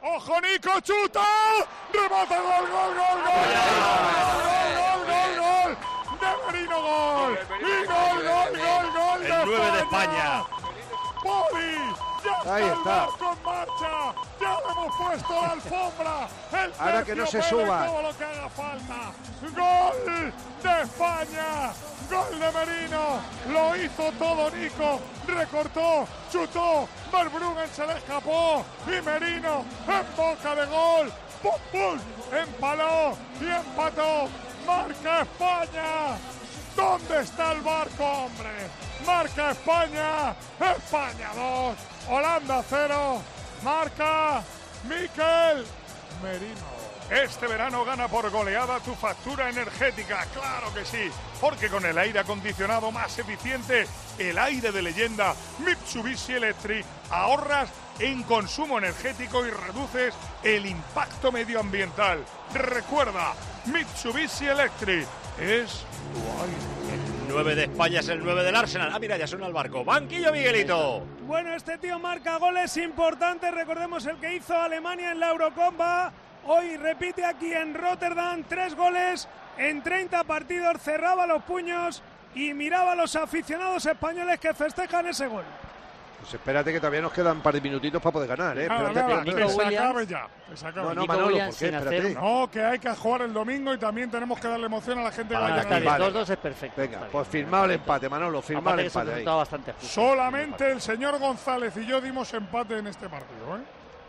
¡Ojo, Nico! ¡Chuta! ¡Remata! ¡Gol, gol, gol, gol! ¡Gol! ¡De Merino, gol! ¡Y gol! El 9 de España. ¡Poli! ¡Ya Ahí está el está. barco en marcha! ¡Ya le hemos puesto la alfombra! El Ahora que no se terciopelo, suba. todo lo que haga falta. ¡Gol de España! ¡Gol de Merino! Lo hizo todo Nico. Recortó, chutó. Verbruggen se le escapó. Y Merino en boca de gol. ¡Pum, pum! Empaló y empató. ¡Marca España! ¿Dónde está el barco, hombre? Marca España. España 2. Holanda 0. Marca Mikel Merino. Este verano gana por goleada tu factura energética, claro que sí, porque con el aire acondicionado más eficiente, el aire de leyenda Mitsubishi Electric, ahorras en consumo energético y reduces el impacto medioambiental. Recuerda, Mitsubishi Electric es tu aire. El 9 de España es el 9 del Arsenal. Ah, mira, ya suena el barco. Banquillo, Miguelito. Bueno, este tío marca goles importantes. Recordemos el que hizo Alemania en la Eurocopa. Hoy repite aquí en Rotterdam 3 goles en 30 partidos. Cerraba los puños y miraba a los aficionados españoles que festejan ese gol. Pues espérate que todavía nos quedan un par de minutitos para poder ganar, ¿eh? Nada, Espérate, nada, pero- que se acabe ya. Que se acabe. No, Nico Manolo, Williams ¿por qué? sin hacer Espérate. No, que hay que jugar el domingo y también tenemos que darle emoción a la gente que Vale, vaya a Está aquí, bien, ganar. vale. 2-2 es perfecto. Venga, está pues bien. firmado el empate, Manolo, firmado Aparte el que es un empate ahí. resultado bastante justo. Solamente el señor González y yo dimos empate en este partido, ¿eh?